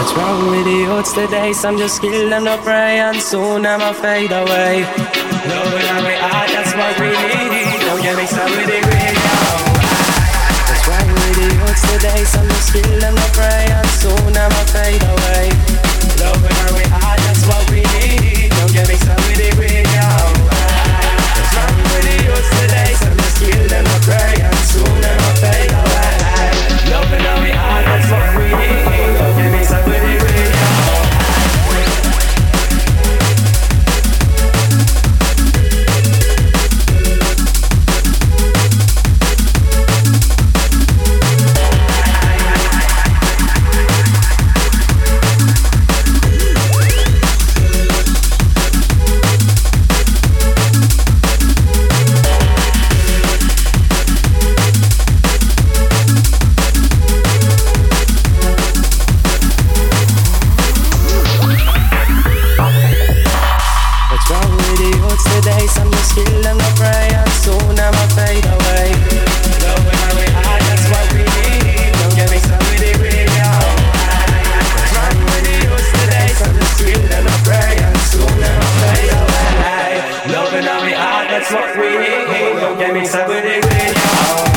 What's wrong with the youths today? Some just kill them, no pray, and soon I'ma fade away. Loving on me heart, that's what we need. Don't get mixed up with the radio. What's wrong with the youths today? Some just kill them, no pray, and soon I'ma fade away. Loving on me heart, that's what we need. Don't get mixed up with the radio. What's wrong with the youths today? Some just kill them, no pray, and soon I'ma fade away. Loving on me heart, that's what we need. Don't get mixed up with the radio. Today, some just kill them, no pray, and soon I'ma fade away. Loving how we are, that's what we need. Don't get me some with the radio. What's wrong with the youths today? Some just kill them, no pray, and soon I'ma fade away. Loving how we are, that's what we need. Don't get me some with the radio.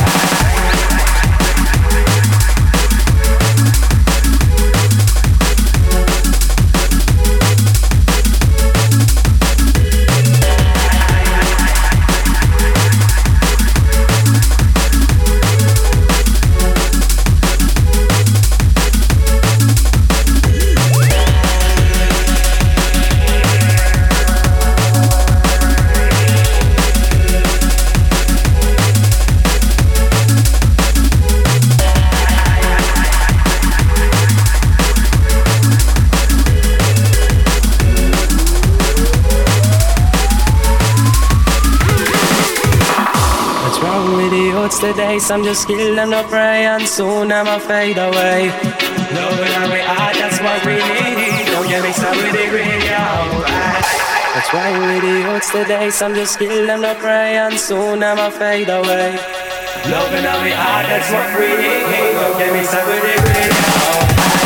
Today, some just kill them, no pray, and soon I'ma fade away. Loving how we are, that's what we need. Don't get mixed up with the radio. That's why with the youths today, some just kill them, no pray, and soon I'ma fade away. Loving how we are, that's what we need. Don't get mixed up with the radio.